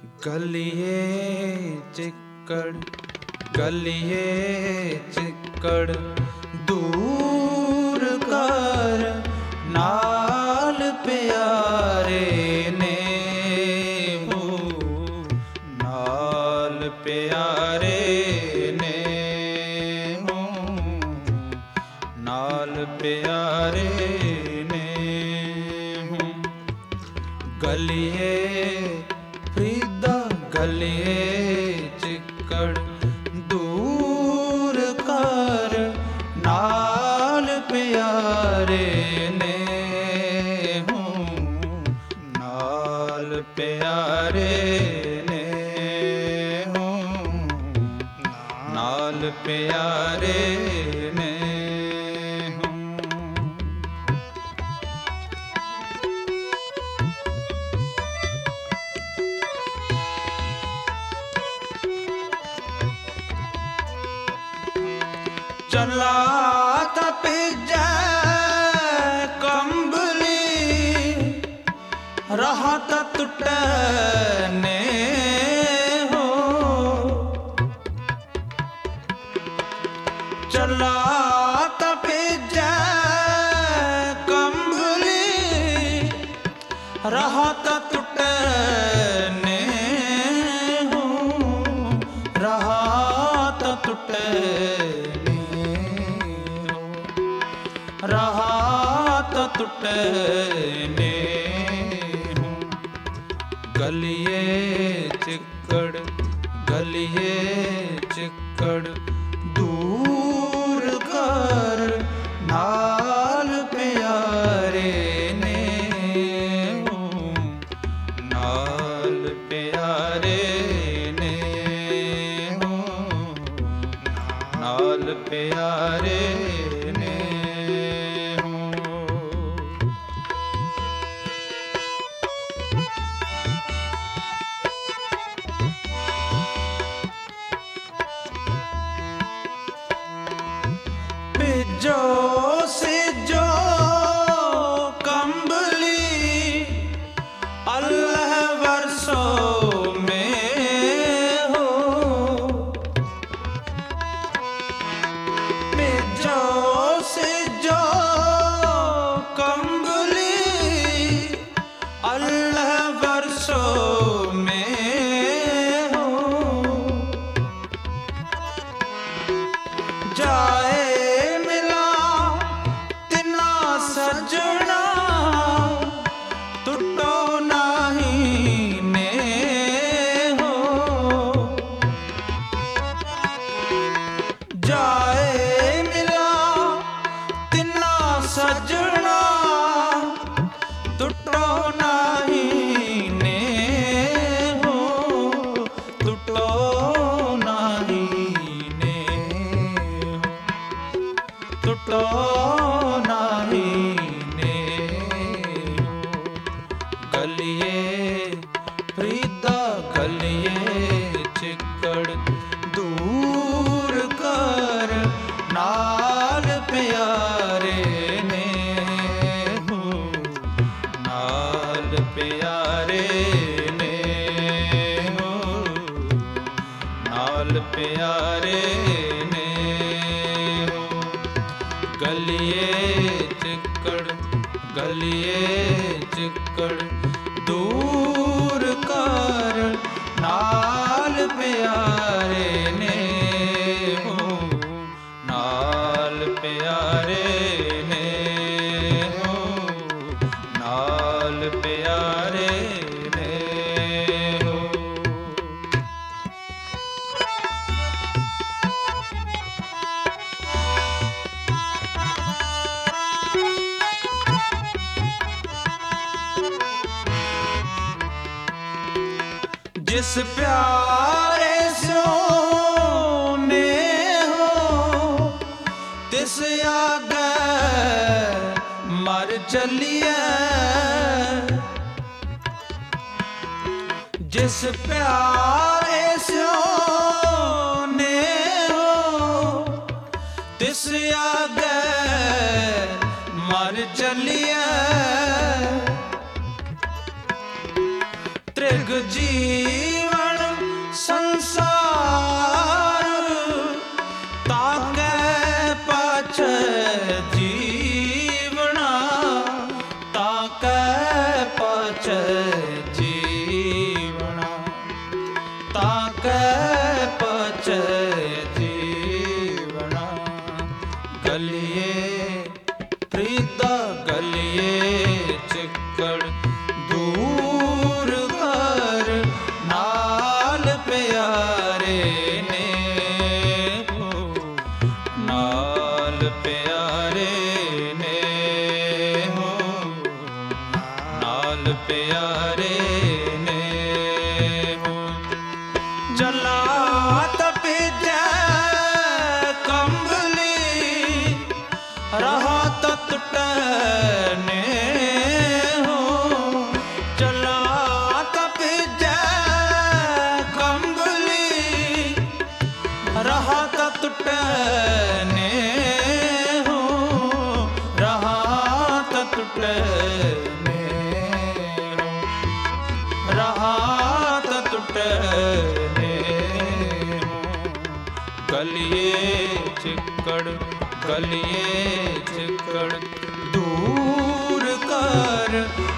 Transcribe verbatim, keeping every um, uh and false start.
ਗਲੀਏ ਚਿੱਕੜ ਗਲੀਏ ਚਿੱਕੜ ਦੂਰ ਕਰ ਨਾਲ ਪਿਆਰੇ ਨੇ ਹੋ ਨਾਲ ਪਿਆਰੇ ਨੇ ਹੋ ਨਾਲ ਪਿਆਰੇ ਨੇ ਹੋ ਗਲੀਏ ਫਰੀਦਾ ਗਲੀਏ ਚਿੱਕੜ ਦੂਰ ਕਰ ਨਾਲ ਪਿਆਰੇ ਨੇ ਹੋ ਨਾਲ ਪਿਆਰੇ ਨੇ ਹੋ ਨਾਲ ਪਿਆਰੇ ਨੇ ਹੋ चला तपिजै कंबली रहा त टुटै ने हो चला तपिजै कंबली रहा त टुटै ने हो रहा त टुटै रहा तो टुटे ने हूँ गलिए चिक्कड़ गलिए चिक्कड़ दूर कर नाल प्यारे ने हूँ नाल प्यारे ने हूँ नाल प्यारे ने जो से जो कंबली अल्लाह वर्षों में हो जो से जो कंबली अल्लाह वर्षों में हो जाए सजना टुटो नहीं ने हो जाए मिला तिना सजना टुटो नहीं ने हो टुटो नहीं ने टुटो फरीदा गलिए चिक्कड़ दूर कर नाल प्यारे ने हो नाल प्यारे ने हो नाल प्यारे ने हो गलिए चिक्कड़ गलिए चिक्कड़ दूर कर नाल प्यारे ने हो नाल प्यारे ने हो नाल प्यारे ने हो जिस प्यारे सोने हो तिस आगे मर चलिए जिस प्यारे सोने हो तिस आगे मर चलिए त्रिग जी ਪਹੁੰਚੈ ਜੀਵਣਾ, ਤਾਕੈ ਪਹੁੰਚੈ ਜੀਵਣਾ। ਗਲੀਏ ਪ੍ਰੀਤਾ ਗਲੀਏ ਚਿੱਕੜ ਦੂਰ ਕਰ, ਨਾਲ ਪਿਆਰੇ ਨੇ ਹੋ, ਨਾਲ ਪਿਆਰੇ ਨੇ ਹੋ, ਨਾਲ ਪਿਆਰੇ ਨੇ ਹੋ। ਜਲਾਤ ਭੇਜੈ ਕੰਬਲੀ, ਰਹਾ ਤਤ ਟੈਨੇ ਹੋ। ਜਲਾਤ ਭੇਜੈ ਕੰਬਲੀ, ਰਹਾ ਤਤ ਟੈਨੇ ਹੋ, ਰਹਾ ਤਤ ਟੈਨੇ ਹੋ, ਰਹਾ ਤਤ ਟੈਨੇ ਹੋ। ਗਲੀਏ ਚਿੱਕੜ ਗਲੀਏ ਚਿੱਕੜ ਦੂਰ ਕਰ,